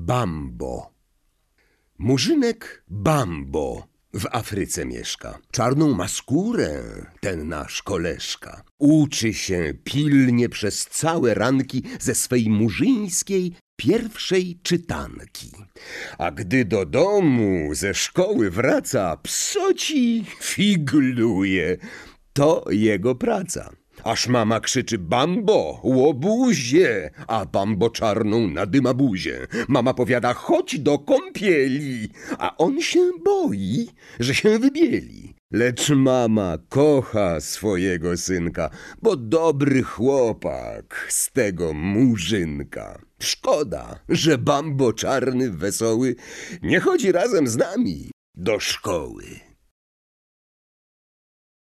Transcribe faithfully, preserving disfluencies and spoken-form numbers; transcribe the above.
Bambo. Murzynek Bambo w Afryce mieszka. Czarną ma skórę ten nasz koleżka. Uczy się pilnie przez całe ranki ze swej murzyńskiej pierwszej czytanki. A gdy do domu ze szkoły wraca, psoci figluje. To jego praca. Aż mama krzyczy: Bambo, łobuzie, a Bambo czarną nadyma buzię. Mama powiada: chodź do kąpieli, a on się boi, że się wybieli. Lecz mama kocha swojego synka, bo dobry chłopak z tego murzynka. Szkoda, że Bambo czarny wesoły nie chodzi razem z nami do szkoły.